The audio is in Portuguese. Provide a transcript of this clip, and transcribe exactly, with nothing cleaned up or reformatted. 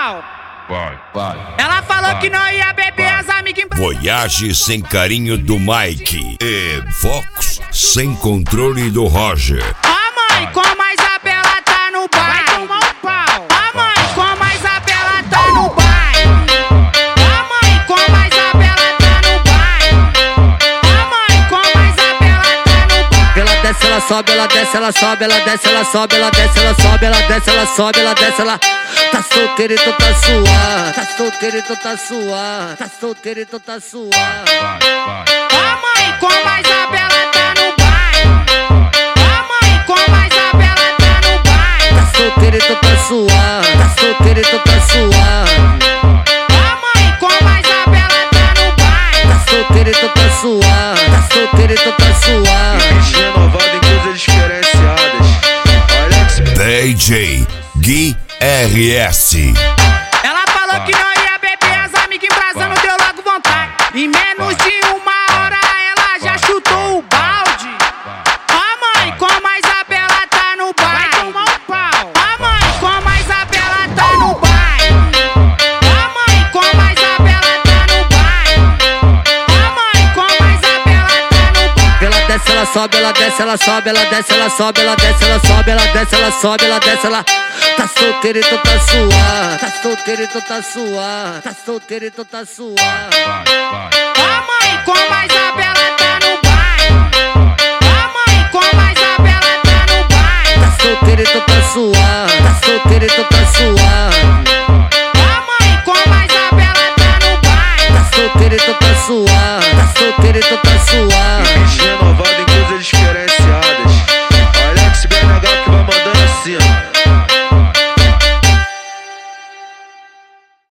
pau. Vai, vai. Ela falou vai, que não ia beber, vai. as amigas em Voyage sem carinho do Mike e Vox sem controle do Roger. A mãe, como a Isabela tá no baile. Vai tomar um pau. A mãe, como a Isabela tá no baile. A mãe, como a Isabela tá no baile. A mãe, como a Isabela tá no baile. Ela desce, ela sobe, ela desce, ela sobe, ela desce, ela sobe, ela desce, ela sobe, ela desce, ela sobe, ela desce, ela tá solteira, então tá suave. Tá solteira, então tá suave. Tá solteira, então tá suave. Vai, vai. A mãe, como a Isabela tá no baile. A mãe, como a Isabela tá no baile. Tá solteira, então tá suave. Tá solteira, então tá suave. A mãe, como a Isabela tá no baile. Tá solteira, então tá suave. Tá solteira, então tá suave. Bicho renovado em coisas diferenciadas. Olha que D J Gui R S. Ela falou que não ia beber, as amigas embrasando, deu logo vontade. Em menos de uma hora ela já chutou o balde. A mãe, como a Isabela tá no baile. Vai tomar um pau. A mãe, como a Isabela tá no baile. A mãe, como a Isabela tá no baile. A mãe, como a Isabela tá no baile. Ela desce, ela sobe, ela desce, ela sobe, ela desce, ela sobe, ela desce, ela sobe, ela desce, ela sobe, ela desce, ela tá solteira, então tá suave. Tá solteira, então tá suave. Tá solteira, então tá suave. Vai, vai. A mãe, como a Isabela tá no baile. A mãe, como a Isabela tá no baile. Tá solteira, então tá suave.